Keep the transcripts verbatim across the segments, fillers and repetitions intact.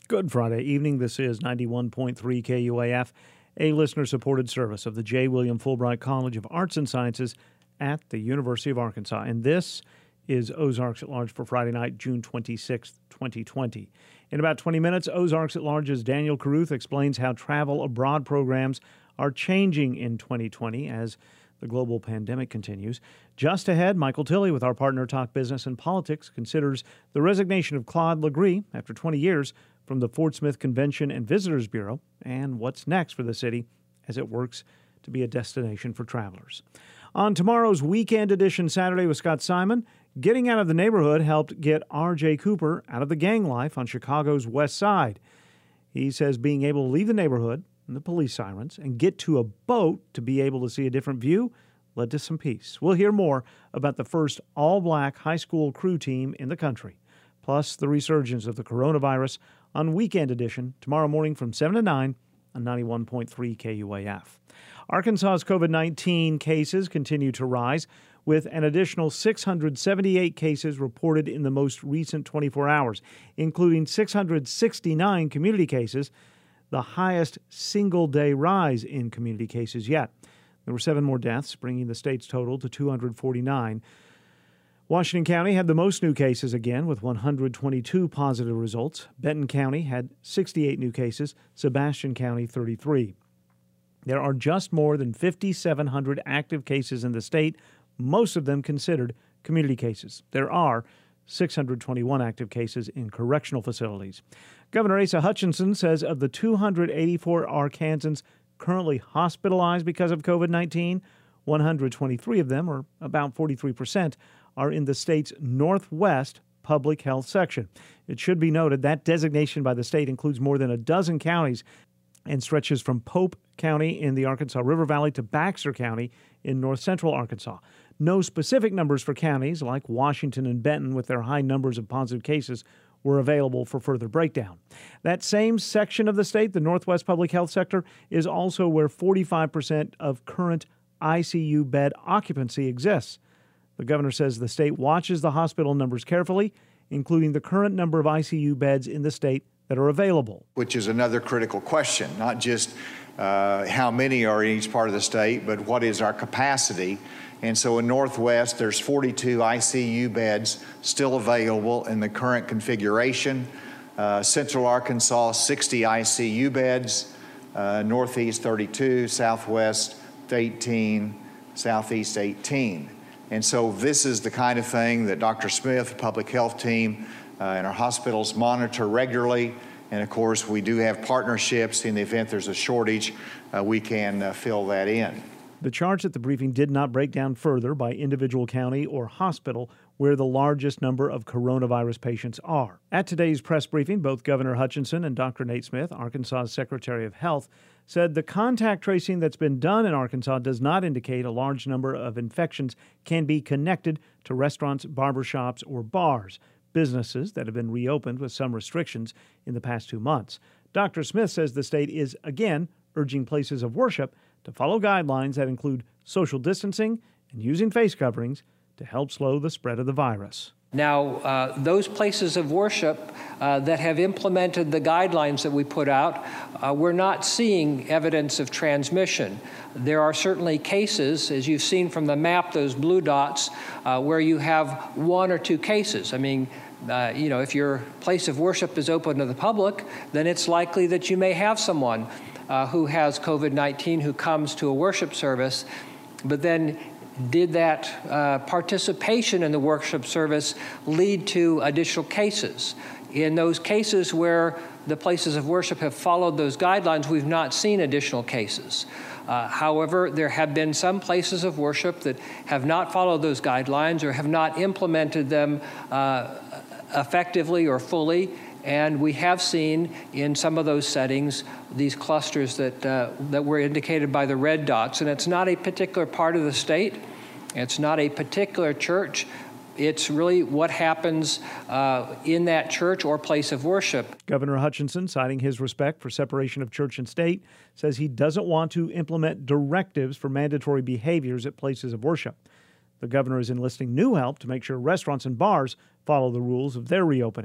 Good Friday evening. This is ninety-one point three K U A F, a listener-supported service of the J. William Fulbright College of Arts and Sciences at the University of Arkansas. And this is Ozarks at Large for Friday night, June twenty-sixth, twenty twenty. In about twenty minutes, Ozarks at Large's Daniel Caruth explains how travel abroad programs are changing in twenty twenty as the global pandemic continues. Just ahead, Michael Tilley with our partner Talk Business and Politics considers the resignation of Claude Legris after twenty years from the Fort Smith Convention and Visitors Bureau and what's next for the city as it works to be a destination for travelers. On tomorrow's Weekend Edition Saturday with Scott Simon, getting out of the neighborhood helped get R J Cooper out of the gang life on Chicago's West Side. He says being able to leave the neighborhood and the police sirens and get to a boat to be able to see a different view led to some peace. We'll hear more about the first all-black high school crew team in the country, plus the resurgence of the coronavirus on Weekend Edition tomorrow morning from seven to nine on ninety-one point three K U A F. Arkansas's COVID nineteen cases continue to rise, with an additional six hundred seventy-eight cases reported in the most recent twenty-four hours, including six hundred sixty-nine community cases, the highest single-day rise in community cases yet. There were seven more deaths, bringing the state's total to two hundred forty-nine. Washington County had the most new cases again, with one hundred twenty-two positive results. Benton County had sixty-eight new cases, Sebastian County thirty-three. There are just more than five thousand seven hundred active cases in the state, most of them considered community cases. There are six hundred twenty-one active cases in correctional facilities. Governor Asa Hutchinson says of the two hundred eighty-four Arkansans currently hospitalized because of COVID nineteen, one hundred twenty-three of them, or about forty-three percent, are in the state's Northwest Public Health section. It should be noted that designation by the state includes more than a dozen counties and stretches from Pope County in the Arkansas River Valley to Baxter County in north central Arkansas. No specific numbers for counties like Washington and Benton with their high numbers of positive cases were available for further breakdown. That same section of the state, the Northwest Public Health sector, is also where forty-five percent of current I C U bed occupancy exists. The governor says the state watches the hospital numbers carefully, including the current number of I C U beds in the state that are available. Which is another critical question, not just uh, how many are in each part of the state, but what is our capacity. And so in Northwest, there's forty-two I C U beds still available in the current configuration. Uh, Central Arkansas, sixty I C U beds, uh, Northeast thirty-two, Southwest eighteen, Southeast eighteen. And so this is the kind of thing that Doctor Smith, the public health team, uh, and our hospitals monitor regularly. And of course, we do have partnerships. In the event there's a shortage, uh, we can uh, fill that in. The charge at the briefing did not break down further by individual county or hospital where the largest number of coronavirus patients are. At today's press briefing, both Governor Hutchinson and Doctor Nate Smith, Arkansas's Secretary of Health, said the contact tracing that's been done in Arkansas does not indicate a large number of infections can be connected to restaurants, barbershops, or bars, businesses that have been reopened with some restrictions in the past two months. Doctor Smith says the state is, again, urging places of worship to follow guidelines that include social distancing and using face coverings to help slow the spread of the virus. Now, uh, those places of worship uh, that have implemented the guidelines that we put out, uh, we're not seeing evidence of transmission. There are certainly cases, as you've seen from the map, those blue dots, uh, where you have one or two cases. I mean, uh, you know, if your place of worship is open to the public, then it's likely that you may have someone Uh, who has COVID nineteen who comes to a worship service, but then did that uh, participation in the worship service lead to additional cases? In those cases where the places of worship have followed those guidelines, we've not seen additional cases. Uh, however, there have been some places of worship that have not followed those guidelines or have not implemented them uh, effectively or fully. And we have seen in some of those settings these clusters that, uh, that were indicated by the red dots. And it's not a particular part of the state. It's not a particular church. It's really what happens uh, in that church or place of worship. Governor Hutchinson, citing his respect for separation of church and state, says he doesn't want to implement directives for mandatory behaviors at places of worship. The governor is enlisting new help to make sure restaurants and bars follow the rules of their reopening.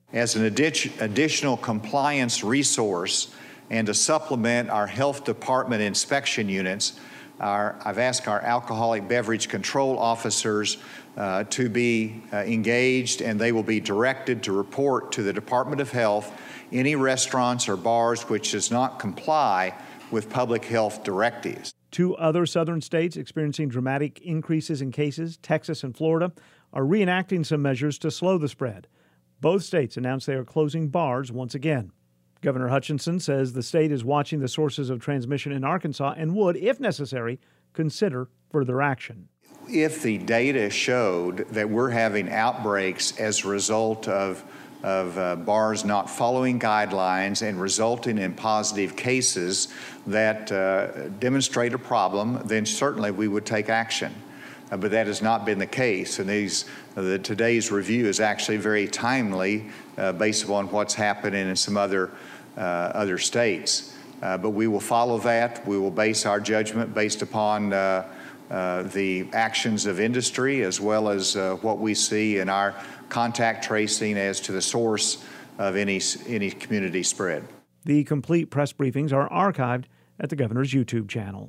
As an addi- additional compliance resource and to supplement our health department inspection units, our, I've asked our alcoholic beverage control officers uh, to be uh, engaged, and they will be directed to report to the Department of Health any restaurants or bars which does not comply with public health directives. Two other southern states experiencing dramatic increases in cases, Texas and Florida, are reenacting some measures to slow the spread. Both states announced they are closing bars once again. Governor Hutchinson says the state is watching the sources of transmission in Arkansas and would, if necessary, consider further action. If the data showed that we're having outbreaks as a result of, of uh, bars not following guidelines and resulting in positive cases that uh, demonstrate a problem, then certainly we would take action. Uh, but that has not been the case, and these, uh, the, today's review is actually very timely uh, based upon what's happening in some other, uh, other states. Uh, but we will follow that. We will base our judgment based upon uh, uh, the actions of industry as well as uh, what we see in our contact tracing as to the source of any, any community spread. The complete press briefings are archived at the governor's YouTube channel.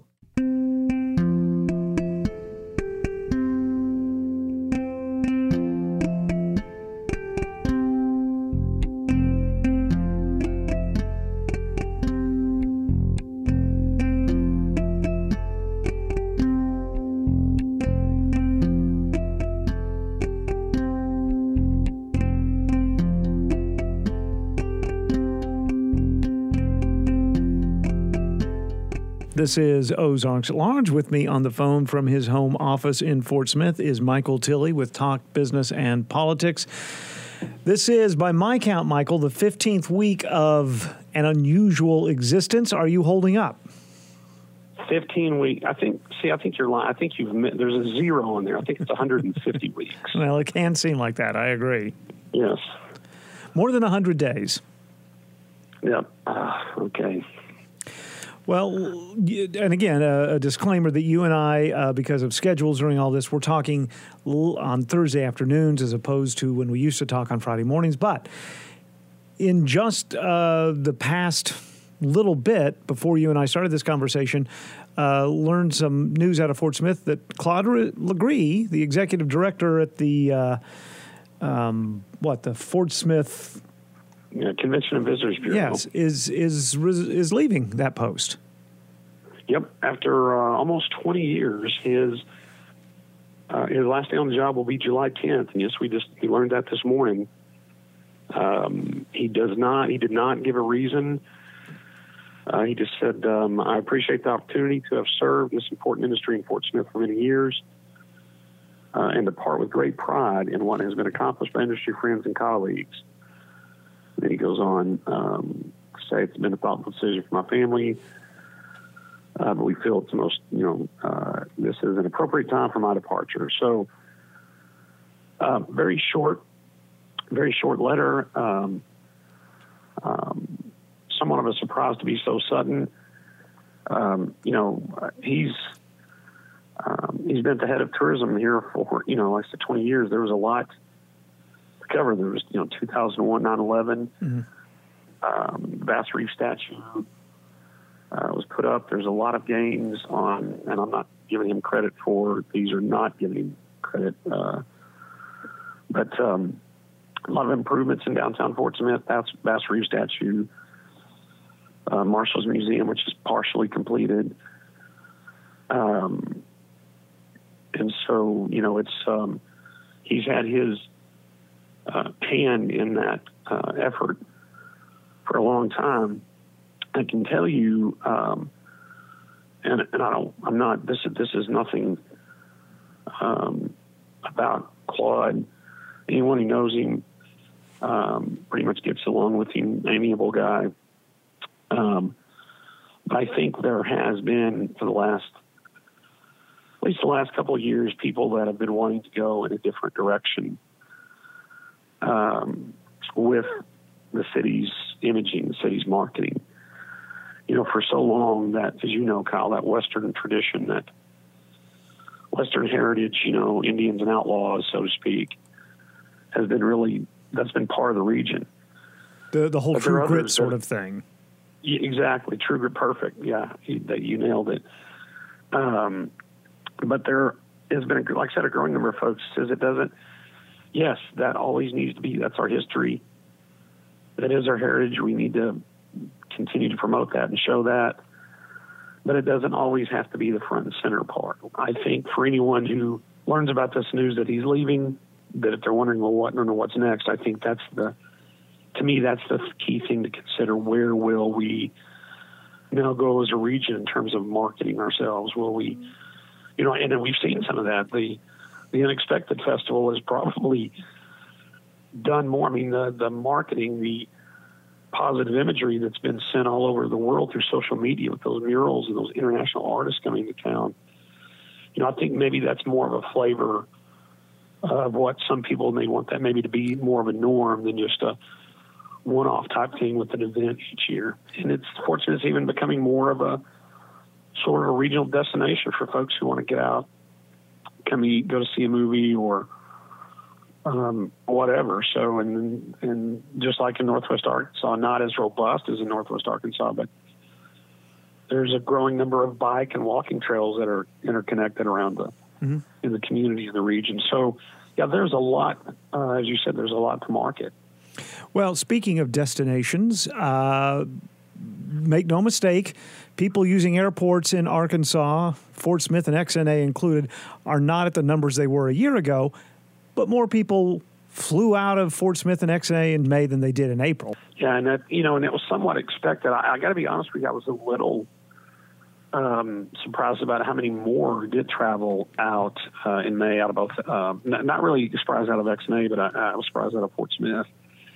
This is Ozarks at Large. With me on the phone from his home office in Fort Smith is Michael Tilley with Talk Business and Politics. This is, by my count, Michael, the fifteenth week of an unusual existence. Are you holding up? fifteen week. I think, see, I think you're lying. I think you've, there's a zero in there. I think it's one hundred fifty weeks. Well, it can seem like that. I agree. Yes. More than one hundred days. Yep. Uh, okay. Well, and again, a, a disclaimer that you and I, uh, because of schedules during all this, we're talking on Thursday afternoons as opposed to when we used to talk on Friday mornings. But in just uh, the past little bit before you and I started this conversation, uh, learned some news out of Fort Smith that Claude Legree, the executive director at the, uh, um, what, the Fort Smith... Yeah, Convention and Visitors Bureau. Yes, is is is leaving that post. Yep. After uh, almost twenty years, his uh, his last day on the job will be July tenth. And yes, we just we learned that this morning. Um, he does not. He did not give a reason. Uh, he just said, um, "I appreciate the opportunity to have served this important industry in Fort Smith for many years, uh, and to part with great pride in what has been accomplished by industry friends and colleagues." Then he goes on um, to say it's been a thoughtful decision for my family, uh, but we feel it's the most, you know, uh, this is an appropriate time for my departure. So, uh, very short, very short letter. Um, um, somewhat of a surprise to be so sudden. Um, you know, he's um, he's been at the head of tourism here for, you know, like I said, twenty years. There was a lot cover. There was, you know, two thousand one, nine eleven, mm-hmm. um, Bass Reef statue uh, was put up. There's a lot of gains on, and I'm not giving him credit for, these are not giving him credit, uh, but um, a lot of improvements in downtown Fort Smith. That's Bass Reef statue, uh, Marshall's Museum, which is partially completed. Um, and so, you know, it's, um, he's had his Uh, hand in that uh, effort for a long time. I can tell you, um, and, and I don't, I'm not, this, this is nothing um, about Claude. Anyone who knows him um, pretty much gets along with him, amiable guy. Um, but I think there has been, for the last, at least the last couple of years, people that have been wanting to go in a different direction Um, with the city's imaging, the city's marketing. You know, for so long that, as you know, Kyle, that Western tradition, that Western heritage, you know, Indians and outlaws, so to speak, has been really that's been part of the region. The the whole But there true are grit others sort that- of thing. Yeah, exactly. True Grit Perfect. Yeah, you, that you nailed it. Um, but there has been, a, like I said, a growing number of folks says it doesn't. Yes, that always needs to be. That's our history. That is our heritage. We need to continue to promote that and show that. But it doesn't always have to be the front and center part. I think for anyone who learns about this news that he's leaving, that if they're wondering, well, what, no, no, what's next? I think that's the, to me, that's the key thing to consider. Where will we now go as a region in terms of marketing ourselves? Will we, you know, and then we've seen some of that. The, the Unexpected Festival has probably done more. I mean, the, the marketing, the positive imagery that's been sent all over the world through social media with those murals and those international artists coming to town. You know, I think maybe that's more of a flavor of what some people may want that maybe to be more of a norm than just a one-off type thing with an event each year. And it's fortunate it's even becoming more of a sort of a regional destination for folks who want to get out, come eat, go to see a movie, or um, whatever. So, and and just like in Northwest Arkansas, not as robust as in Northwest Arkansas, but there's a growing number of bike and walking trails that are interconnected around the mm-hmm. in the community in the region. So, yeah, there's a lot. Uh, as you said, there's a lot to market. Well, speaking of destinations, uh, make no mistake, people using airports in Arkansas, Fort Smith and X N A included, are not at the numbers they were a year ago, but more people flew out of Fort Smith and X N A in May than they did in April. Yeah, and that, you know, and it was somewhat expected. I, I got to be honest with you, I was a little um, surprised about how many more did travel out uh, in May out of both. Uh, not, not really surprised out of X N A, but I, I was surprised out of Fort Smith.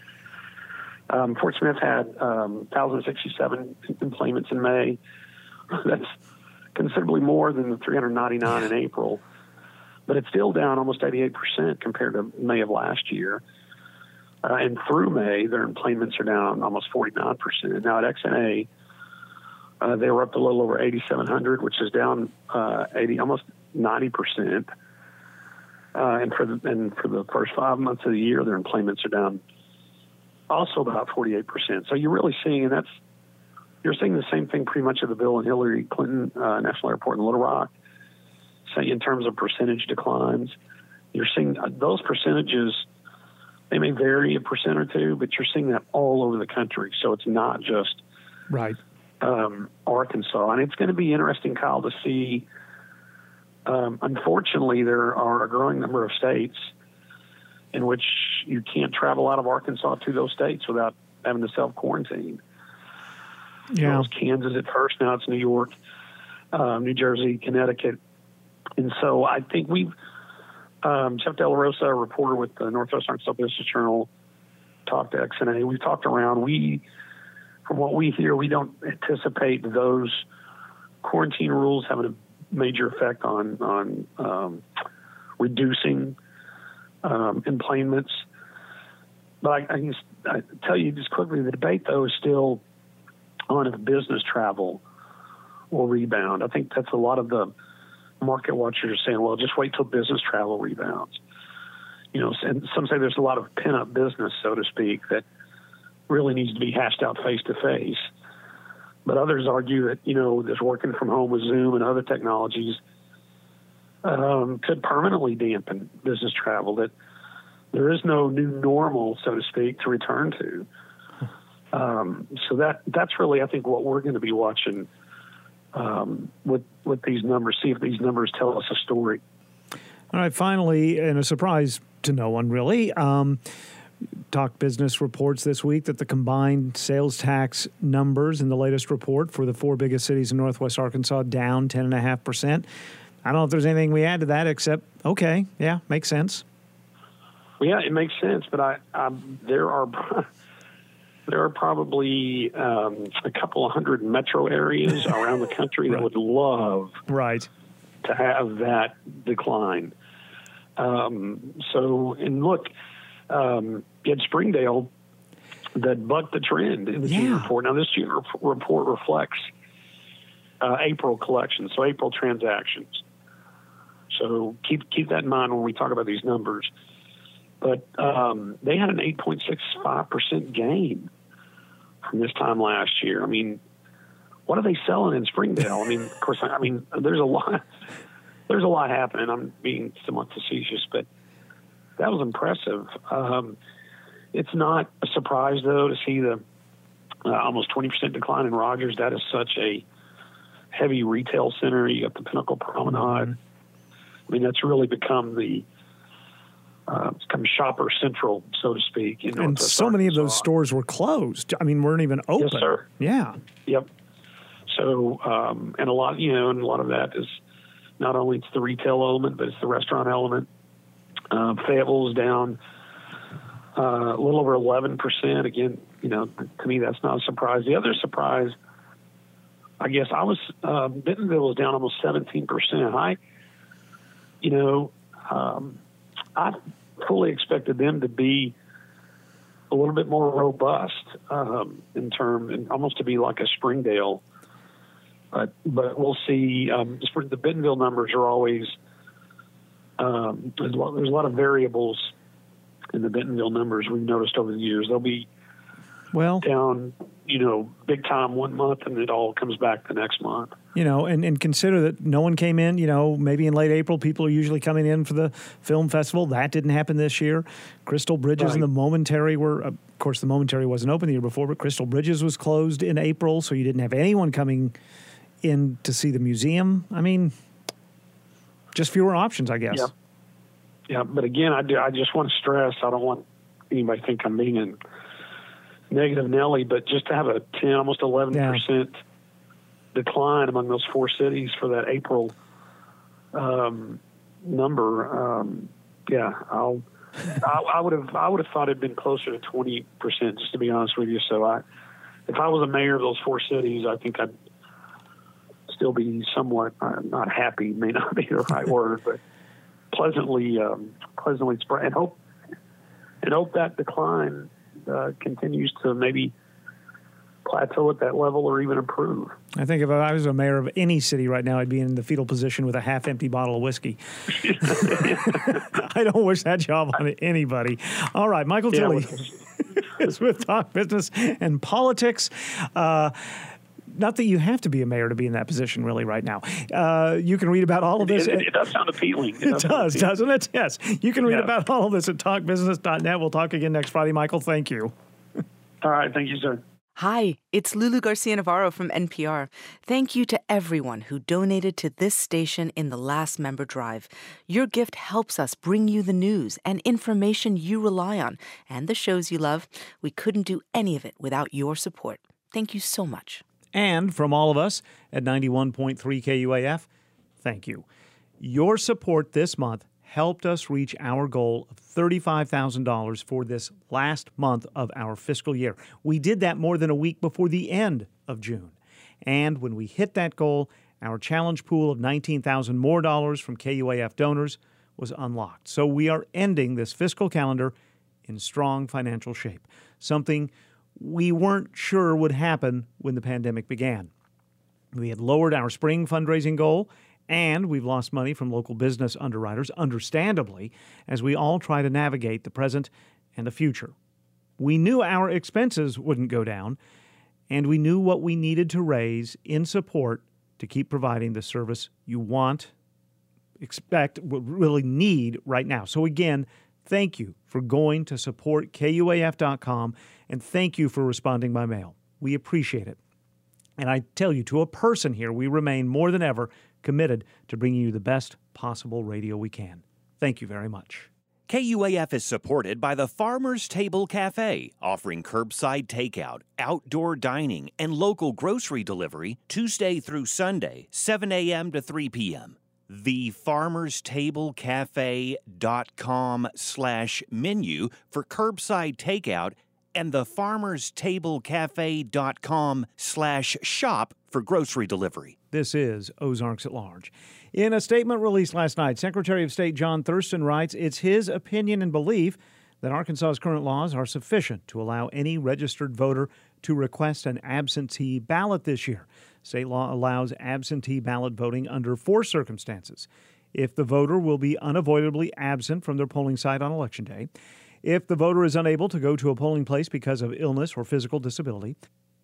Um, Fort Smith had um, one thousand sixty-seven employments in May. That's considerably more than the three hundred ninety-nine in April, but it's still down almost eighty-eight percent compared to May of last year. Uh, and through May, their employments are down almost forty-nine percent. Now at X N A, uh, they were up a little over eighty-seven hundred, which is down uh, eighty, almost ninety percent. Uh, and for the and for the first five months of the year, their employments are down also about forty-eight percent. So you're really seeing, and that's, you're seeing the same thing pretty much at the Bill and Hillary Clinton uh, National Airport in Little Rock. Say in terms of percentage declines, you're seeing those percentages, they may vary a percent or two, but you're seeing that all over the country. So it's not just right um, Arkansas. And it's going to be interesting, Kyle, to see, um, unfortunately, there are a growing number of states in which you can't travel out of Arkansas to those states without having to self-quarantine. Yeah. It was Kansas at first, now it's New York, um, New Jersey, Connecticut. And so I think we've, um, Jeff De La Rosa, a reporter with the Northwest Arkansas Business Journal, talked to X N A. We've talked around. We, from what we hear, we don't anticipate those quarantine rules having a major effect on, on um, reducing Um, employments. But I, I can just I tell you just quickly, the debate, though, is still on if business travel will rebound. I think that's a lot of the market watchers are saying, well, just wait till business travel rebounds. You know, and some say there's a lot of pent-up business, so to speak, that really needs to be hashed out face-to-face. But others argue that, you know, this working from home with Zoom and other technologies Um, could permanently dampen business travel, that there is no new normal, so to speak, to return to. Um, so that that's really, I think, what we're going to be watching um, with, with these numbers, see if these numbers tell us a story. All right, finally, and a surprise to no one really, um, Talk Business reports this week that the combined sales tax numbers in the latest report for the four biggest cities in Northwest Arkansas down ten point five percent. I don't know if there's anything we add to that except, okay, yeah, makes sense. Well, yeah, it makes sense, but I, I there are there are probably um, a couple of hundred metro areas around the country right. that would love right. to have that decline. Um, so, and look, um, you had Springdale that bucked the trend in the yeah. June report. Now, this June report reflects uh, April collections, so April transactions. So keep keep that in mind when we talk about these numbers. But um, they had an eight point six five percent gain from this time last year. I mean, what are they selling in Springdale? I mean, of course, I mean, there's a lot, there's a lot happening. I'm being somewhat facetious, but that was impressive. Um, it's not a surprise, though, to see the uh, almost twenty percent decline in Rogers. That is such a heavy retail center. You got the Pinnacle Promenade. Mm-hmm. I mean, that's really become the uh, it's become shopper central, so to speak. You know, and so many of those stores were closed. I mean, weren't even open. Yes, sir. Yeah. Yep. So, um, and a lot, you know, and a lot of that is not only it's the retail element, but it's the restaurant element. Uh, Fayetteville is down uh, a little over eleven percent. Again, you know, to me, that's not a surprise. The other surprise, I guess, I was, uh, Bentonville was down almost seventeen percent. I, you know, um, I fully expected them to be a little bit more robust um, in term, and almost to be like a Springdale. But but we'll see. Um, the Bentonville numbers are always um, there's, a lot, there's a lot of variables in the Bentonville numbers we've noticed over the years. They'll be well down, you know, big time one month, and it all comes back the next month. You know, and, and consider that no one came in, you know, maybe in late April, people are usually coming in for the film festival. That didn't happen this year. Crystal Bridges right. and the Momentary were, of course, the Momentary wasn't open the year before, but Crystal Bridges was closed in April, so you didn't have anyone coming in to see the museum. I mean, just fewer options, I guess. Yeah, yeah. But again, I do. I just want to stress. I don't want anybody to think I'm being a negative Nelly, but just to have a ten, almost eleven yeah. percent decline among those four cities for that April um, number. Um, yeah, I'll. I, I would have. I would have thought it'd been closer to twenty percent. Just to be honest with you. So I, if I was a mayor of those four cities, I think I'd still be somewhat uh, not happy, may not be the right word, but pleasantly, um, pleasantly surprised, and hope, and hope that decline uh, continues to maybe plateau at that level or even improve. I think if I was a mayor of any city right now, I'd be in the fetal position with a half-empty bottle of whiskey. I don't wish that job on anybody. All right, Michael yeah, Tilley is with Talk Business and Politics. Uh, Not that you have to be a mayor to be in that position, really, right now. Uh, you can read about all of this. It, it, it does sound appealing. It, it does, appealing. doesn't it? Yes. You can read yeah. about all of this at talk business dot net. We'll talk again next Friday. Michael, thank you. All right. Thank you, sir. Hi, it's Lulu Garcia-Navarro from N P R. Thank you to everyone who donated to this station in the last member drive. Your gift helps us bring you the news and information you rely on and the shows you love. We couldn't do any of it without your support. Thank you so much. And from all of us at ninety-one point three K U A F, thank you. Your support this month helped us reach our goal of thirty-five thousand dollars for this last month of our fiscal year. We did that more than a week before the end of June. And when we hit that goal, our challenge pool of nineteen thousand dollars more dollars from K U A F donors was unlocked. So we are ending this fiscal calendar in strong financial shape, something we weren't sure would happen when the pandemic began. We had lowered our spring fundraising goal, and we've lost money from local business underwriters, understandably, as we all try to navigate the present and the future. We knew our expenses wouldn't go down, and we knew what we needed to raise in support to keep providing the service you want, expect, really need right now. So again, thank you for going to support K U A F dot com, and thank you for responding by mail. We appreciate it. And I tell you, to a person here, we remain more than ever committed to bringing you the best possible radio we can. Thank you very much. K U A F is supported by the Farmer's Table Cafe, offering curbside takeout, outdoor dining, and local grocery delivery Tuesday through Sunday, seven a.m. to three p.m. the farmers table cafe dot com slash menu for curbside takeout and the farmers table cafe dot com slash shop for grocery delivery. This is Ozarks at Large. In a statement released last night, Secretary of State John Thurston writes, it's his opinion and belief that Arkansas's current laws are sufficient to allow any registered voter to request an absentee ballot this year. State law allows absentee ballot voting under four circumstances. if the voter will be unavoidably absent from their polling site on Election Day, if the voter is unable to go to a polling place because of illness or physical disability,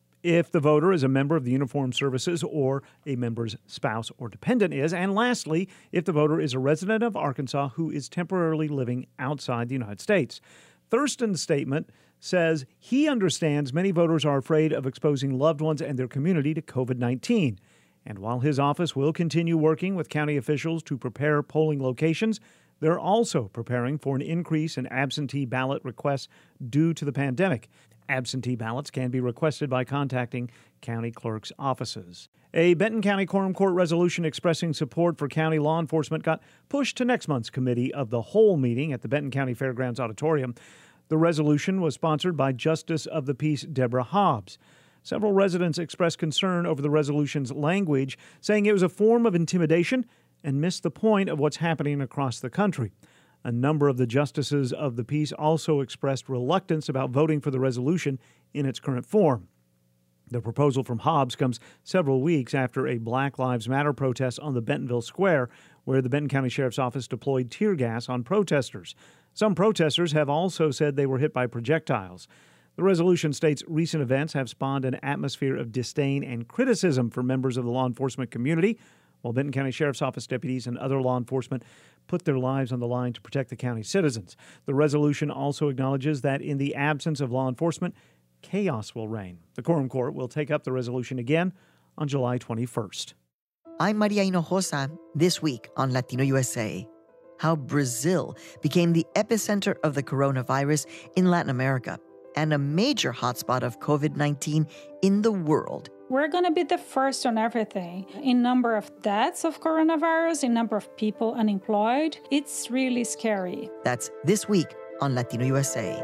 if the voter is a member of the Uniformed Services or a member's spouse or dependent is, and lastly, if the voter is a resident of Arkansas who is temporarily living outside the United States. Thurston's statement says he understands many voters are afraid of exposing loved ones and their community to covid nineteen. And while his office will continue working with county officials to prepare polling locations, they're also preparing for an increase in absentee ballot requests due to the pandemic. Absentee ballots can be requested by contacting county clerk's offices. A Benton County Quorum Court resolution expressing support for county law enforcement got pushed to next month's Committee of the Whole meeting at the Benton County Fairgrounds Auditorium. The resolution was sponsored by Justice of the Peace Deborah Hobbs. Several residents expressed concern over the resolution's language, saying it was a form of intimidation and missed the point of what's happening across the country. A number of the justices of the peace also expressed reluctance about voting for the resolution in its current form. The proposal from Hobbs comes several weeks after a Black Lives Matter protest on the Bentonville Square, where the Benton County Sheriff's Office deployed tear gas on protesters. Some protesters have also said they were hit by projectiles. The resolution states recent events have spawned an atmosphere of disdain and criticism for members of the law enforcement community, while Benton County Sheriff's Office deputies and other law enforcement put their lives on the line to protect the county's citizens. The resolution also acknowledges that in the absence of law enforcement, chaos will reign. The Quorum Court will take up the resolution again on July twenty-first. I'm Maria Hinojosa, this week on Latino U S A. How Brazil became the epicenter of the coronavirus in Latin America and a major hotspot of covid nineteen in the world. We're going to be the first on everything. In number of deaths of coronavirus, in number of people unemployed, it's really scary. That's this week on Latino U S A.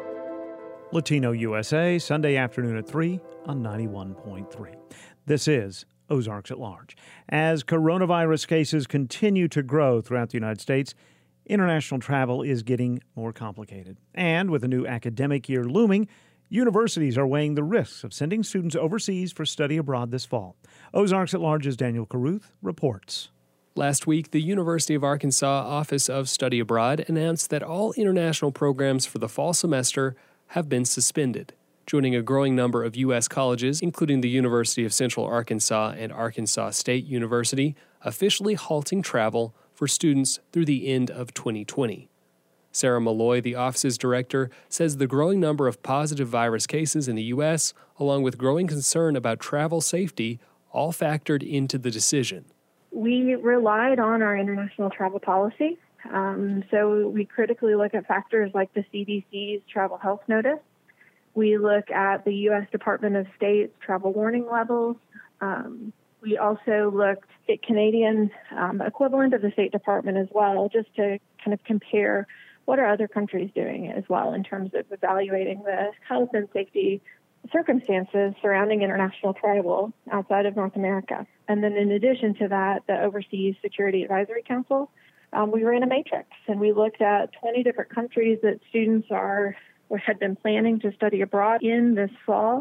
Latino U S A, Sunday afternoon at three on ninety-one point three. This is Ozarks at Large. As coronavirus cases continue to grow throughout the United States, international travel is getting more complicated. And with a new academic year looming, universities are weighing the risks of sending students overseas for study abroad this fall. Ozarks at Large's Daniel Carruth reports. Last week, the University of Arkansas Office of Study Abroad announced that all international programs for the fall semester have been suspended, joining a growing number of U S colleges, including the University of Central Arkansas and Arkansas State University, officially halting travel for students through the end of twenty twenty. Sarah Malloy, the office's director, says the growing number of positive virus cases in the U S, along with growing concern about travel safety, all factored into the decision. We relied on our international travel policy. Um, so we critically look at factors like the C D C's travel health notice. We look at the U S Department of State's travel warning levels. Um, we also looked at Canadian um, equivalent of the State Department as well, just to kind of compare what are other countries doing as well in terms of evaluating the health and safety circumstances surrounding international travel outside of North America. And then in addition to that, the Overseas Security Advisory Council, um, we ran a matrix and we looked at twenty different countries that students are or had been planning to study abroad in this fall,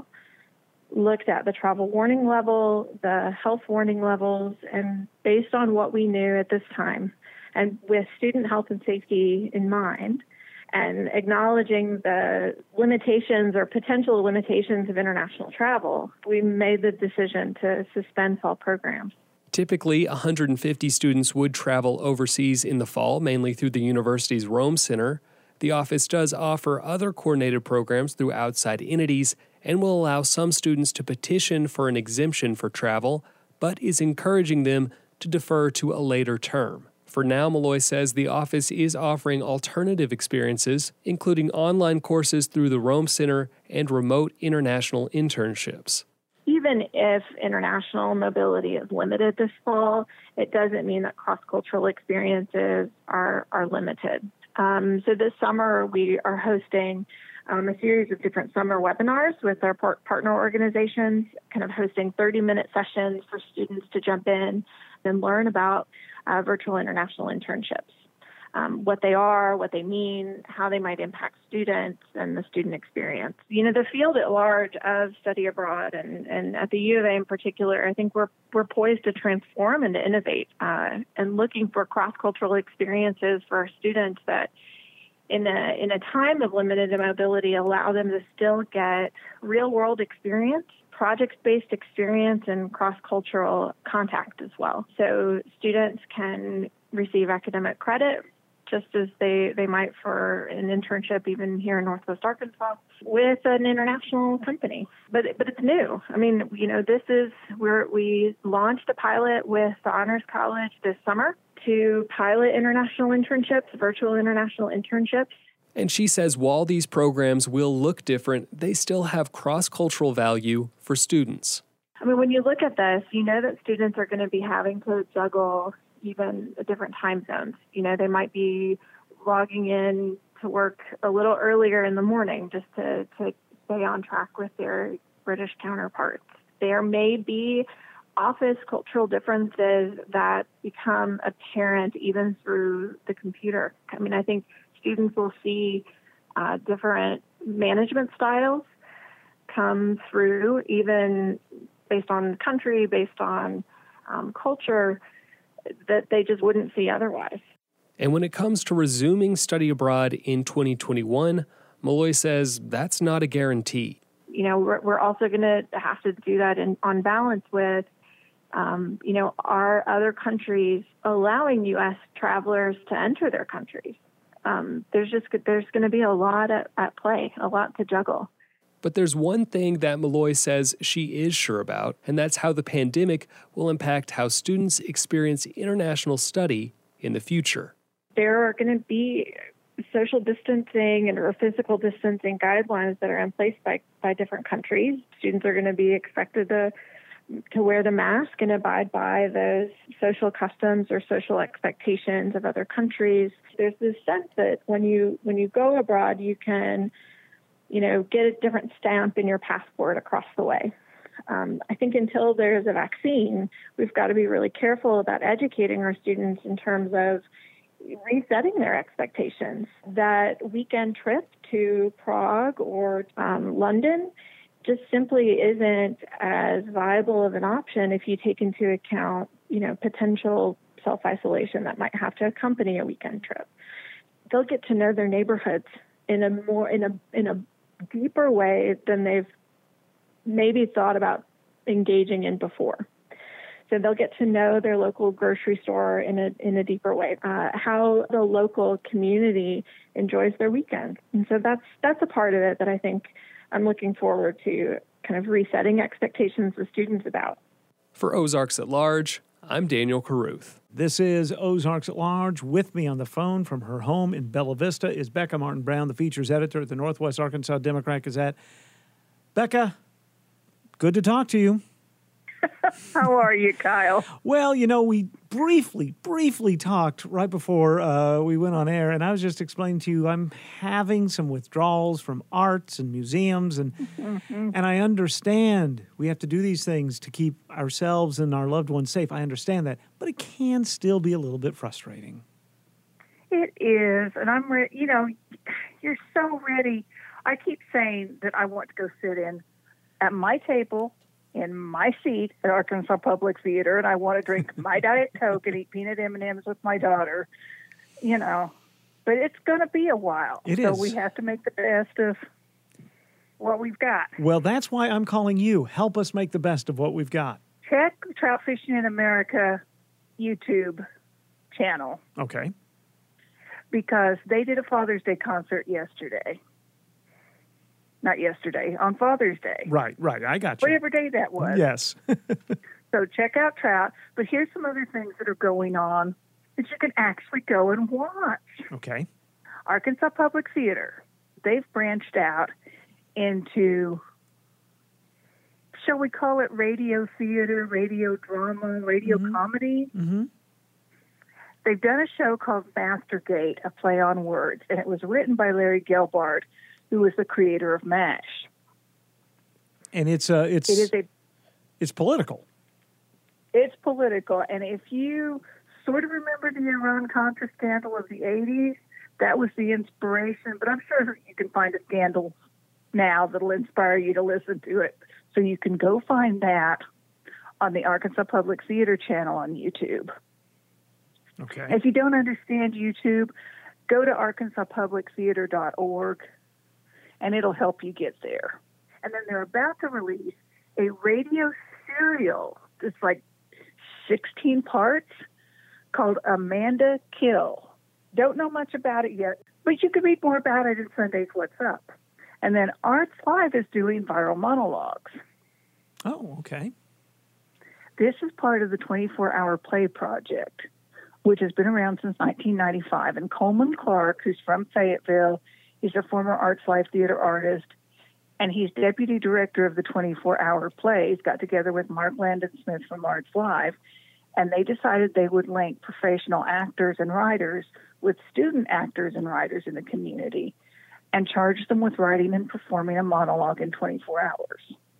looked at the travel warning level, the health warning levels, and based on what we knew at this time, and with student health and safety in mind, and acknowledging the limitations or potential limitations of international travel, we made the decision to suspend fall programs. Typically, one hundred fifty students would travel overseas in the fall, mainly through the university's Rome Center. The office does offer other coordinated programs through outside entities and will allow some students to petition for an exemption for travel, but is encouraging them to defer to a later term. For now, Malloy says the office is offering alternative experiences, including online courses through the Rome Center and remote international internships. Even if international mobility is limited this fall, it doesn't mean that cross-cultural experiences are, are limited. Um, so this summer, we are hosting um, a series of different summer webinars with our par- partner organizations, kind of hosting thirty-minute sessions for students to jump in and learn about uh, virtual international internships. um, what they are, what they mean, how they might impact students and the student experience. You know, the field at large of study abroad and, and at the U of A in particular, I think we're we're poised to transform and to innovate uh, and looking for cross-cultural experiences for our students that in a in a time of limited mobility allow them to still get real-world experience, project-based experience, and cross-cultural contact as well. So students can receive academic credit just as they, they might for an internship even here in Northwest Arkansas with an international company. But but it's new. I mean, you know, this is where we launched a pilot with the Honors College this summer to pilot international internships, virtual international internships. And she says while these programs will look different, they still have cross-cultural value for students. I mean, when you look at this, you know that students are going to be having to juggle even different time zones. You know, they might be logging in to work a little earlier in the morning just to, to stay on track with their British counterparts. There may be office cultural differences that become apparent even through the computer. I mean, I think students will see uh, different management styles come through, even based on country, based on um, culture, that they just wouldn't see otherwise. And when it comes to resuming study abroad in twenty twenty-one, Malloy says that's not a guarantee. You know, we're, we're also going to have to do that in, on balance with, um, you know, are other countries allowing U S travelers to enter their countries? Um, there's just there's going to be a lot at, at play, a lot to juggle. But there's one thing that Malloy says she is sure about, and that's how the pandemic will impact how students experience international study in the future. There are going to be social distancing and or physical distancing guidelines that are in place by, by different countries. Students are going to be expected to to wear the mask and abide by those social customs or social expectations of other countries. There's this sense that when you when you go abroad, you can, you know, get a different stamp in your passport across the way. Um, I think until there's a vaccine, we've got to be really careful about educating our students in terms of resetting their expectations. That weekend trip to Prague or um, London just simply isn't as viable of an option if you take into account, you know, potential self-isolation that might have to accompany a weekend trip. They'll get to know their neighborhoods in a more in a in a deeper way than they've maybe thought about engaging in before. So they'll get to know their local grocery store in a in a deeper way, uh, how the local community enjoys their weekend. And so that's that's a part of it that I think I'm looking forward to kind of resetting expectations with students about. For Ozarks at Large, I'm Daniel Carruth. This is Ozarks at Large. With me on the phone from her home in Bella Vista is Becca Martin Brown, the features editor at the Northwest Arkansas Democrat Gazette. Becca, good to talk to you. How are you, Kyle? Well, you know, we briefly, briefly talked right before uh, we went on air, and I was just explaining to you I'm having some withdrawals from arts and museums, and mm-hmm. and I understand we have to do these things to keep ourselves and our loved ones safe. I understand that, but it can still be a little bit frustrating. It is, and I'm, re- you know, you're so ready. I keep saying that I want to go sit in at my table in my seat at Arkansas Public Theater, and I want to drink my Diet Coke and eat peanut M and M's with my daughter, you know. But it's going to be a while. It so is. we have to make the best of what we've got. Well, that's why I'm calling you. Help us make the best of what we've got. Check Trout Fishing in America YouTube channel. Okay. Because they did a Father's Day concert yesterday. Not yesterday, on Father's Day. Right, right. I got you. Whatever day that was. Yes. So check out Trout. But here's some other things that are going on that you can actually go and watch. Okay. Arkansas Public Theater. They've branched out into, shall we call it radio theater, radio drama, radio mm-hmm. comedy? Mm-hmm. They've done a show called Mastergate, a play on words, and it was written by Larry Gelbart, who was the creator of MASH. And it's uh, it's it is a it's political. It's political, and if you sort of remember the Iran-Contra scandal of the eighties. That was the inspiration, but I'm sure you can find a scandal now that'll inspire you to listen to it. So you can go find that on the Arkansas Public Theater channel on YouTube. Okay. If you don't understand YouTube, go to arkansas public theater dot org, and it'll help you get there. And then they're about to release a radio serial. It's like sixteen parts called Amanda Kill. Don't know much about it yet, but you can read more about it in Sunday's What's Up. And then Arts Live is doing viral monologues. Oh, okay. This is part of the twenty-four hour play project, which has been around since nineteen ninety-five. And Coleman Clark, who's from Fayetteville, he's a former Arts Live theater artist, and he's deputy director of the twenty-four hour plays, got together with Mark Landon Smith from Arts Live, and they decided they would link professional actors and writers with student actors and writers in the community and charge them with writing and performing a monologue in twenty-four hours.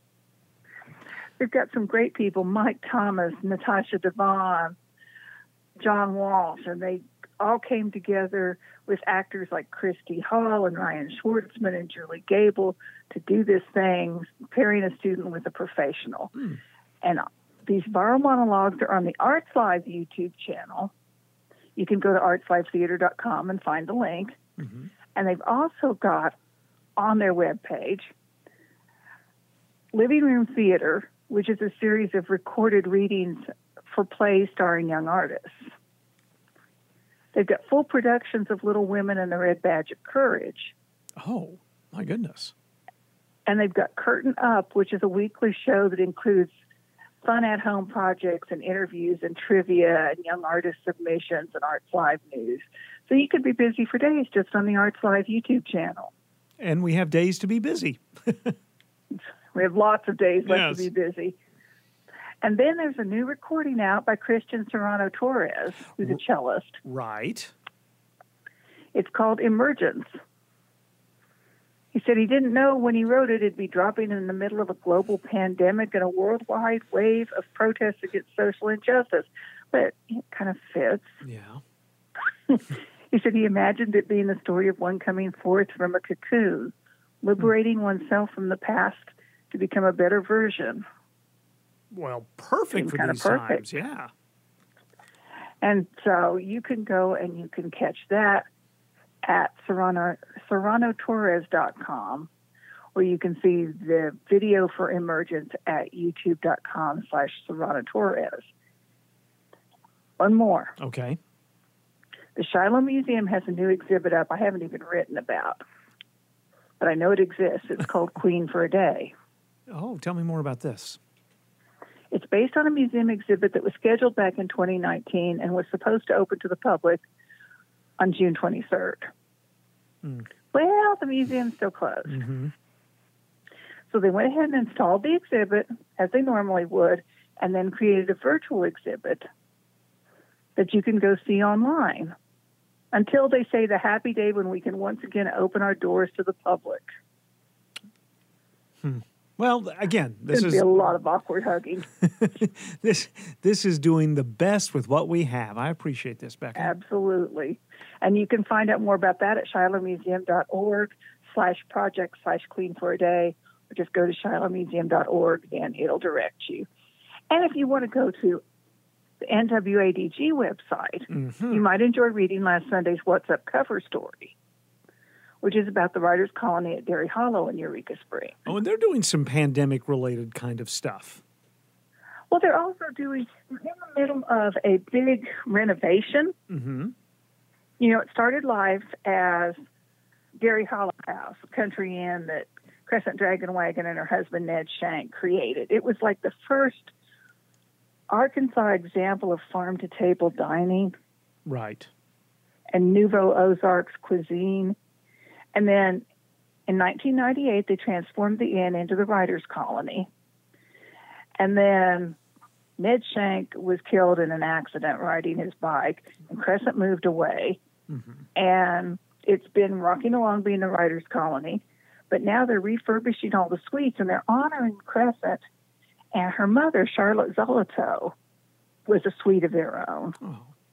They've got some great people, Mike Thomas, Natasha Devon, John Walsh, and they all came together with actors like Christy Hall and Ryan Schwartzman and Julie Gable to do this thing, pairing a student with a professional. Mm. And these viral monologues are on the Arts Live YouTube channel. You can go to arts live theater dot com and find the link. Mm-hmm. And they've also got on their webpage Living Room Theater, which is a series of recorded readings for plays starring young artists. They've got full productions of Little Women and the Red Badge of Courage. Oh, my goodness. And they've got Curtain Up, which is a weekly show that includes fun at-home projects and interviews and trivia and young artist submissions and Arts Live news. So you could be busy for days just on the Arts Live YouTube channel. And we have days to be busy. We have lots of days left Yes. to be busy. And then there's a new recording out by Christian Serrano Torres, who's a cellist. Right. It's called Emergence. He said he didn't know when he wrote it it'd be dropping in the middle of a global pandemic and a worldwide wave of protests against social injustice. But it kind of fits. Yeah. He said he imagined it being the story of one coming forth from a cocoon, liberating oneself from the past to become a better version. Well, perfect Seems for kinda these perfect. times, yeah. And so you can go and you can catch that at Serrano, serrano torres dot com, or you can see the video for Emergence at youtube dot com slash Serrano Torres. One more. Okay. The Shiloh Museum has a new exhibit up I haven't even written about, but I know it exists. It's called Queen for a Day. Oh, tell me more about this. It's based on a museum exhibit that was scheduled back in twenty nineteen and was supposed to open to the public on June twenty-third. Mm. Well, the museum's still closed. Mm-hmm. So they went ahead and installed the exhibit, as they normally would, and then created a virtual exhibit that you can go see online until they say the happy day when we can once again open our doors to the public. Hmm. Well, again, this There'd is be a lot of awkward hugging. this this is doing the best with what we have. I appreciate this, Becca. Absolutely. And you can find out more about that at shiloh museum dot org slash project slash clean for a day, or just go to shiloh museum dot org and it'll direct you. And if you want to go to the N W A D G website, mm-hmm. you might enjoy reading last Sunday's What's Up cover story, which is about the Writers' Colony at Dairy Hollow in Eureka Springs. Oh, and they're doing some pandemic-related kind of stuff. Well, they're also doing, we're in the middle of a big renovation. Mm-hmm. You know, it started life as Dairy Hollow House, a country inn that Crescent Dragon Wagon and her husband Ned Shank created. It was like the first Arkansas example of farm-to-table dining. Right. And Nouveau Ozarks cuisine. And then in nineteen ninety-eight, they transformed the inn into the Writers' Colony. And then Ned Shank was killed in an accident riding his bike, and Crescent moved away. Mm-hmm. And it's been rocking along being the Writers' Colony. But now they're refurbishing all the suites, and they're honoring Crescent. And her mother, Charlotte Zolotow, was a suite of their own. Oh.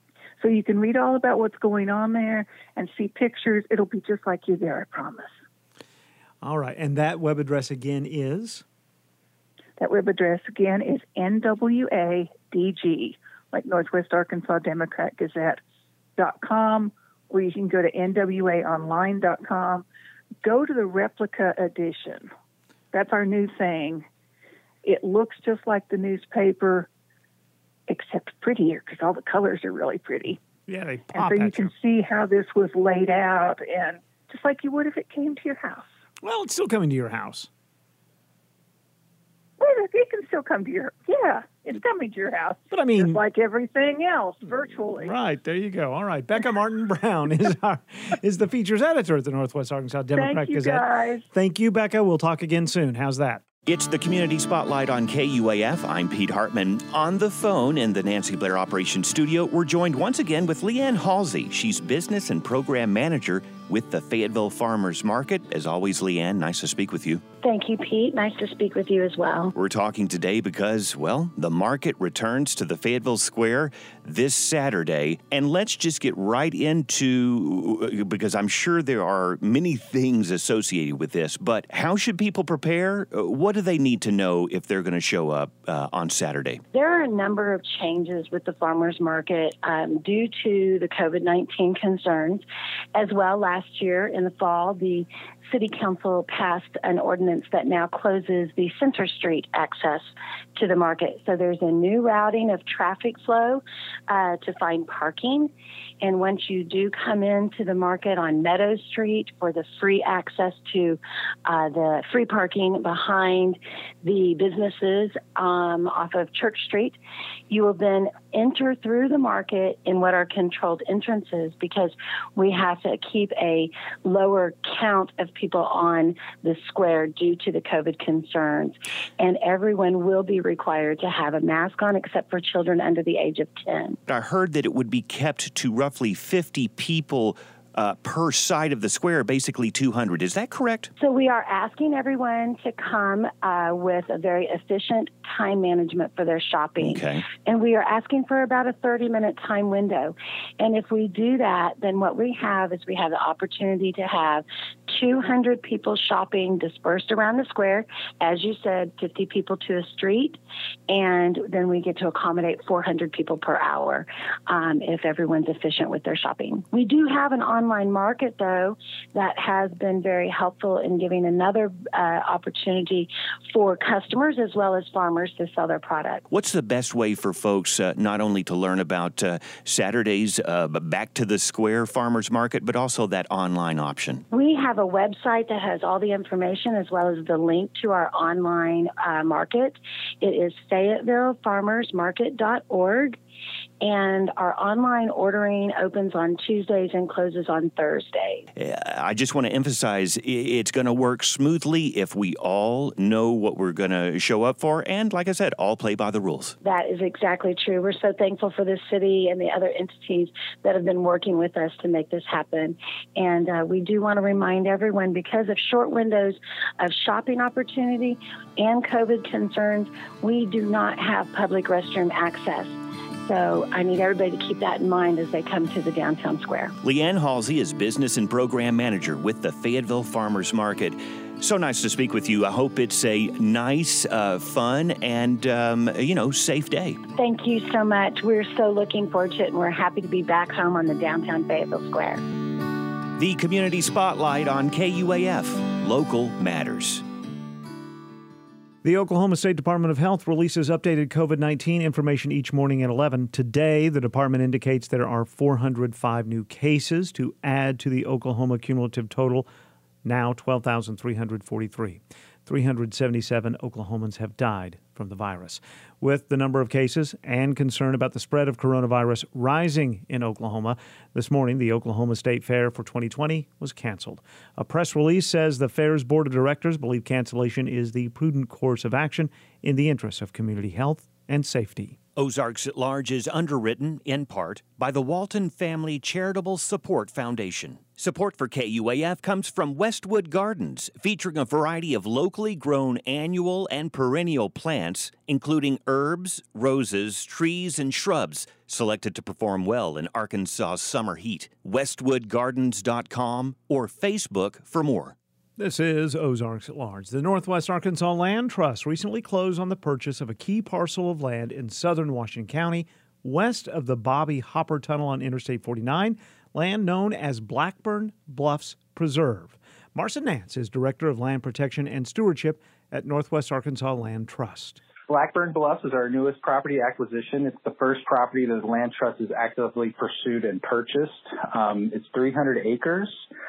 So you can read all about what's going on there and see pictures. It'll be just like you're there, I promise. All right. And that web address again is? That web address again is N W A D G, like Northwest Arkansas Democrat Gazette dot com, or you can go to N W A online dot com. Go to the replica edition. That's our new thing. It looks just like the newspaper, except prettier because all the colors are really pretty. Yeah, they pop And so you at can you. see how this was laid out, and just like you would if it came to your house. Well, it's still coming to your house. Well, it can still come to your, yeah, it's coming to your house. But I mean, just like everything else, virtually. Right, there you go. All right, Becca Martin Brown is our, is the features editor at the Northwest Arkansas Democrat Thank you, Gazette. guys. Thank you, Becca. We'll talk again soon. How's that? It's the Community Spotlight on K U A F. I'm Pete Hartman. On the phone in the Nancy Blair Operations Studio, we're joined once again with Leanne Halsey. She's Business and Program Manager with the Fayetteville Farmers Market. As always, Leanne, nice to speak with you. Thank you, Pete. Nice to speak with you as well. We're talking today because, well, the market returns to the Fayetteville Square this Saturday. And let's just get right into, because I'm sure there are many things associated with this, but how should people prepare? What do they need to know if they're going to show up uh, on Saturday? There are a number of changes with the farmers market um, due to the COVID nineteen concerns. As well, last year in the fall, the City Council passed an ordinance that now closes the Center Street access to the market. So there's a new routing of traffic flow uh, to find parking. And once you do come into the market on Meadow Street for the free access to uh, the free parking behind the businesses um, off of Church Street, you will then enter through the market in what are controlled entrances, because we have to keep a lower count of people on the square due to the COVID concerns. And everyone will be required to have a mask on except for children under the age of ten. I heard that it would be kept to roughly fifty people Uh, per side of the square, basically two hundred. Is that correct? So we are asking everyone to come uh, with a very efficient time management for their shopping. Okay. And we are asking for about a thirty-minute time window. And if we do that, then what we have is we have the opportunity to have two hundred people shopping dispersed around the square. As you said, fifty people to a street. And then we get to accommodate four hundred people per hour um, if everyone's efficient with their shopping. We do have an online online market, though, that has been very helpful in giving another uh, opportunity for customers as well as farmers to sell their product. What's the best way for folks uh, not only to learn about uh, Saturday's uh, Back to the Square Farmers Market, but also that online option? We have a website that has all the information as well as the link to our online uh, market. It is Fayetteville Farmers Market dot org. And our online ordering opens on Tuesdays and closes on Thursdays. I just want to emphasize it's going to work smoothly if we all know what we're going to show up for. And like I said, all play by the rules. That is exactly true. We're so thankful for the city and the other entities that have been working with us to make this happen. And uh, we do want to remind everyone, because of short windows of shopping opportunity and COVID concerns, we do not have public restroom access. So I need everybody to keep that in mind as they come to the downtown square. Leanne Halsey is Business and Program Manager with the Fayetteville Farmers Market. So nice to speak with you. I hope it's a nice, uh, fun, and, um, you know, safe day. Thank you so much. We're so looking forward to it, and we're happy to be back home on the downtown Fayetteville Square. The Community Spotlight on K U A F. Local matters. The Oklahoma State Department of Health releases updated COVID nineteen information each morning at eleven. Today, the department indicates there are four hundred five new cases to add to the Oklahoma cumulative total, now twelve thousand three hundred forty-three. three hundred seventy-seven Oklahomans have died from the virus. With the number of cases and concern about the spread of coronavirus rising in Oklahoma, this morning the Oklahoma State Fair for twenty twenty was canceled. A press release says the fair's board of directors believe cancellation is the prudent course of action in the interests of community health and safety. Ozarks at Large is underwritten, in part, by the Walton Family Charitable Support Foundation. Support for K U A F comes from Westwood Gardens, featuring a variety of locally grown annual and perennial plants, including herbs, roses, trees, and shrubs, selected to perform well in Arkansas's summer heat. westwood gardens dot com or Facebook for more. This is Ozarks at Large. The Northwest Arkansas Land Trust recently closed on the purchase of a key parcel of land in southern Washington County, west of the Bobby Hopper Tunnel on Interstate forty-nine, land known as Blackburn Bluffs Preserve. Marcia Nance is Director of Land Protection and Stewardship at Northwest Arkansas Land Trust. Blackburn Bluffs is our newest property acquisition. It's the first property that the Land Trust has actively pursued and purchased. Um, it's three hundred acres.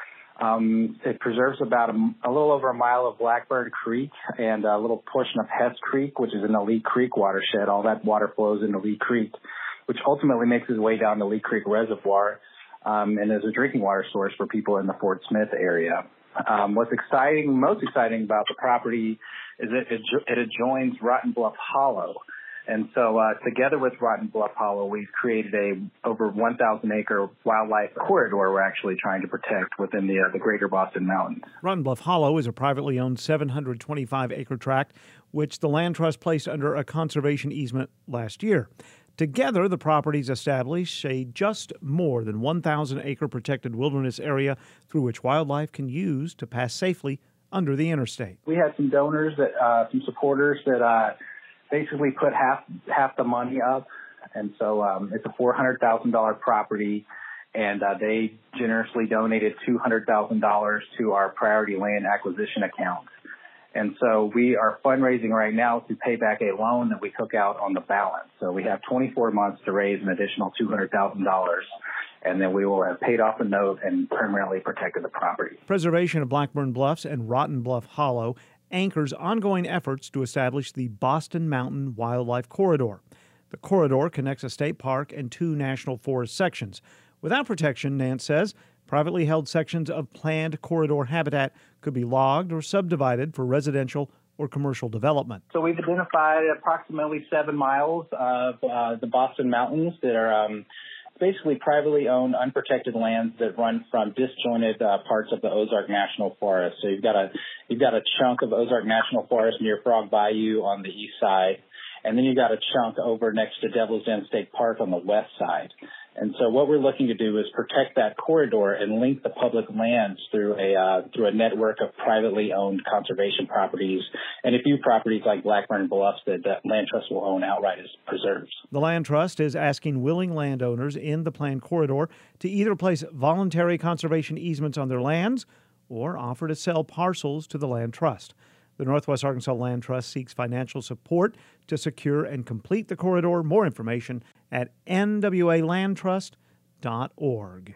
Um, it preserves about a, a little over a mile of Blackburn Creek and a little portion of Hess Creek, which is in the Lee Creek watershed. All that water flows into Lee Creek, which ultimately makes its way down the Lee Creek Reservoir um, and is a drinking water source for people in the Fort Smith area. Um, what's exciting, most exciting about the property is that it, it adjoins Rotten Bluff Hollow. And so uh, together with Rotten Bluff Hollow, we've created a over one thousand acre wildlife corridor we're actually trying to protect within the, uh, the greater Boston Mountains. Rotten Bluff Hollow is a privately owned seven hundred twenty-five acre tract, which the Land Trust placed under a conservation easement last year. Together, the properties establish a just more than one thousand acre protected wilderness area through which wildlife can use to pass safely under the interstate. We had some donors, that uh, some supporters that uh, basically put half half the money up, and so um, it's a four hundred thousand dollars property, and uh, they generously donated two hundred thousand dollars to our priority land acquisition account. And so we are fundraising right now to pay back a loan that we took out on the balance. So we have twenty-four months to raise an additional two hundred thousand dollars, and then we will have paid off the note and permanently protected the property. Preservation of Blackburn Bluffs and Rotten Bluff Hollow anchors ongoing efforts to establish the Boston Mountain Wildlife Corridor. The corridor connects a state park and two national forest sections. Without protection, Nance says, privately held sections of planned corridor habitat could be logged or subdivided for residential or commercial development. So we've identified approximately seven miles of uh, the Boston Mountains that are um, basically privately owned, unprotected lands that run from disjointed uh, parts of the Ozark National Forest. So you've got a you've got a chunk of Ozark National Forest near Frog Bayou on the east side, and then you've got a chunk over next to Devil's Den State Park on the west side. And so what we're looking to do is protect that corridor and link the public lands through a uh, through a network of privately owned conservation properties and a few properties like Blackburn Bluffs that the Land Trust will own outright as preserves. The Land Trust is asking willing landowners in the planned corridor to either place voluntary conservation easements on their lands or offer to sell parcels to the Land Trust. The Northwest Arkansas Land Trust seeks financial support to secure and complete the corridor. More information at N W A land trust dot org.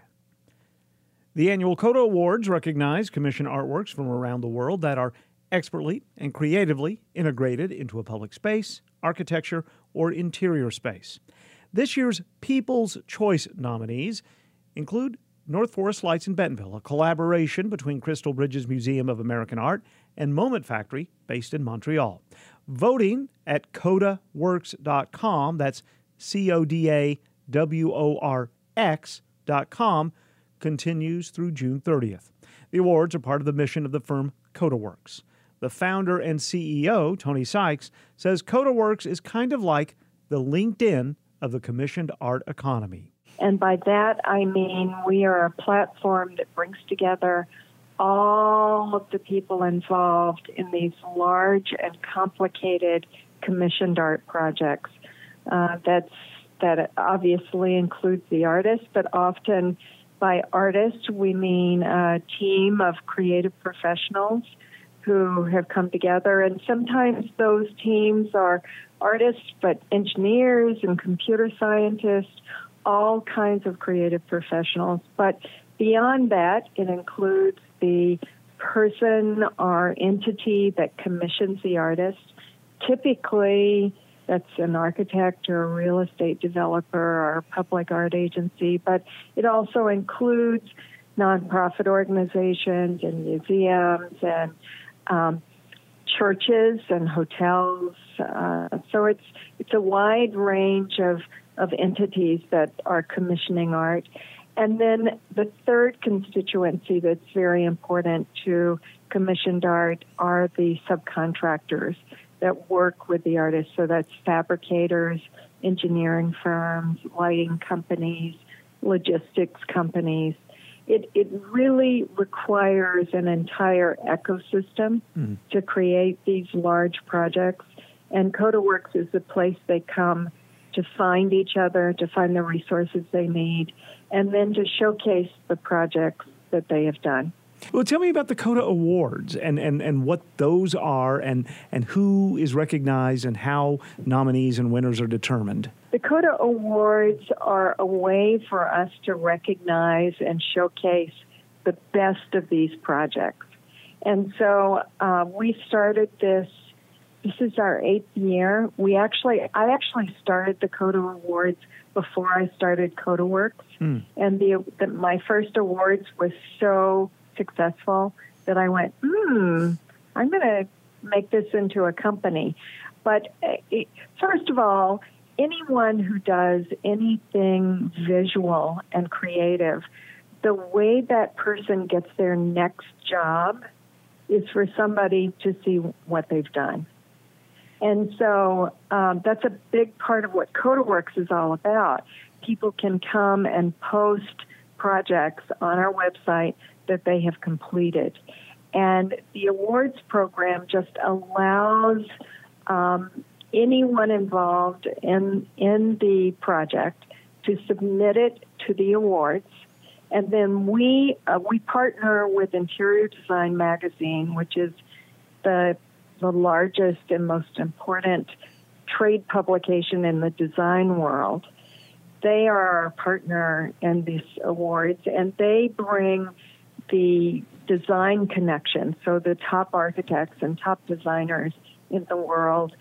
The annual CODA Awards recognize commissioned artworks from around the world that are expertly and creatively integrated into a public space, architecture, or interior space. This year's People's Choice nominees include North Forest Lights in Bentonville, a collaboration between Crystal Bridges Museum of American Art and Moment Factory, based in Montreal. Voting at coda works dot com, that's C O D A W O R X dot com, continues through June thirtieth. The awards are part of the mission of the firm CodaWorks. The founder and C E O, Tony Sykes, says CodaWorks is kind of like the LinkedIn of the commissioned art economy. And by that, I mean we are a platform that brings together all of the people involved in these large and complicated commissioned art projects. Uh, that's, that obviously includes the artist, but often by artist, we mean a team of creative professionals who have come together. And sometimes those teams are artists, but engineers and computer scientists, all kinds of creative professionals. But beyond that, it includes the person or entity that commissions the artist. Typically, that's an architect or a real estate developer or a public art agency, but it also includes nonprofit organizations and museums and um, churches and hotels. Uh, so it's it's a wide range of, of entities that are commissioning art. And then the third constituency that's very important to commissioned art are the subcontractors that work with the artists. So that's fabricators, engineering firms, lighting companies, logistics companies. It, it really requires an entire ecosystem mm. to create these large projects. And CodaWorks is the place they come to find each other, to find the resources they need, and then to showcase the projects that they have done. Well, tell me about the Coda Awards and, and, and what those are and, and who is recognized and how nominees and winners are determined. The Coda Awards are a way for us to recognize and showcase the best of these projects. And so uh, we started this, this is our eighth year. We actually, I actually started the Coda Awards before I started CodaWorks. Mm. And the, the my first awards was so successful that I went, hmm, I'm going to make this into a company. But it, first of all, anyone who does anything visual and creative, the way that person gets their next job is for somebody to see what they've done. And so um, that's a big part of what CodaWorks is all about. People can come and post projects on our website that they have completed. And the awards program just allows um, anyone involved in in the project to submit it to the awards. And then we uh, we partner with Interior Design Magazine, which is the the largest and most important trade publication in the design world. They are our partner in these awards, and they bring the design connection, so the top architects and top designers in the world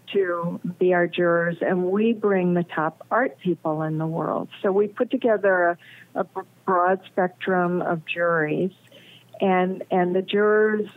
to be our jurors, and we bring the top art people in the world. So we put together a, a broad spectrum of juries, and and the jurors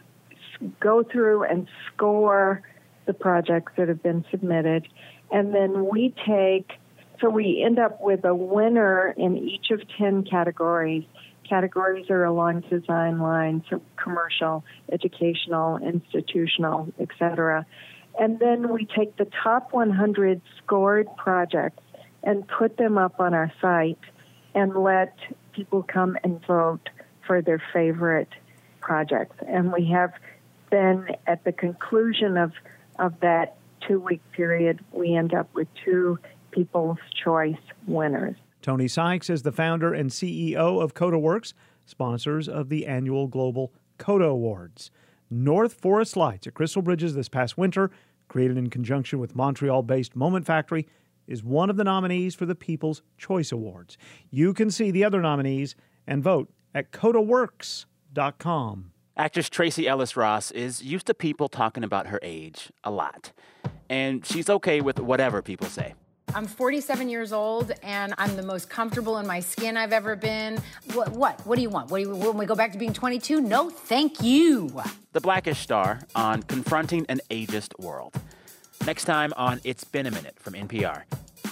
go through and score the projects that have been submitted, and then we take, so we end up with a winner in each of ten categories. Categories are along design lines, commercial, educational, institutional, et cetera. And then we take the top one hundred scored projects and put them up on our site and let people come and vote for their favorite projects. And we have then, at the conclusion of, of that two-week period, we end up with two People's Choice winners. Tony Sykes is the founder and C E O of CodaWorks, sponsors of the annual Global Coda Awards. North Forest Lights at Crystal Bridges this past winter, created in conjunction with Montreal-based Moment Factory, is one of the nominees for the People's Choice Awards. You can see the other nominees and vote at coda works dot com. Actress Tracee Ellis Ross is used to people talking about her age a lot, and she's okay with whatever people say. I'm forty-seven years old, and I'm the most comfortable in my skin I've ever been. What? What, what do you want? What do you, when we go back to being twenty-two? No, thank you. The Blackish star on confronting an ageist world. Next time on It's Been a Minute from N P R.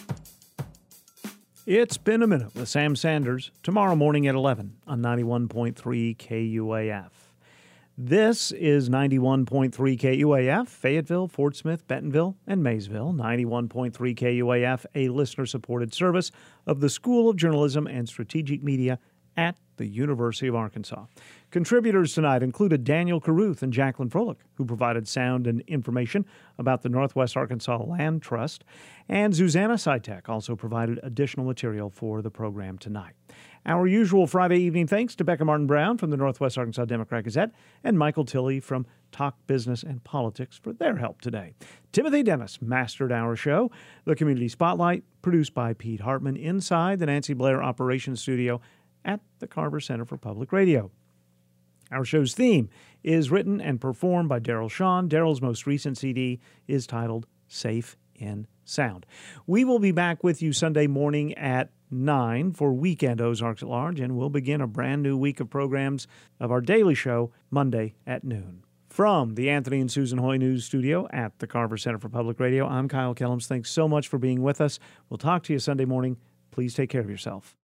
It's Been a Minute with Sam Sanders, tomorrow morning at eleven on ninety-one point three K U A F. This is ninety-one point three K U A F, Fayetteville, Fort Smith, Bentonville, and Maysville. ninety-one point three K U A F, a listener-supported service of the School of Journalism and Strategic Media at the University of Arkansas. Contributors tonight included Daniel Caruth and Jacqueline Froelich, who provided sound and information about the Northwest Arkansas Land Trust, and Susanna Sitek also provided additional material for the program tonight. Our usual Friday evening thanks to Becca Martin-Brown from the Northwest Arkansas Democrat-Gazette and Michael Tilley from Talk Business and Politics for their help today. Timothy Dennis mastered our show. The Community Spotlight, produced by Pete Hartman inside the Nancy Blair Operations Studio at the Carver Center for Public Radio. Our show's theme is written and performed by Daryl Shawn. Daryl's most recent C D is titled Safe in Sound. We will be back with you Sunday morning at nine for Weekend Ozarks at Large, and we'll begin a brand new week of programs of our daily show Monday at noon. From the Anthony and Susan Hoy News Studio at the Carver Center for Public Radio, I'm Kyle Kellums. Thanks so much for being with us. We'll talk to you Sunday morning. Please take care of yourself.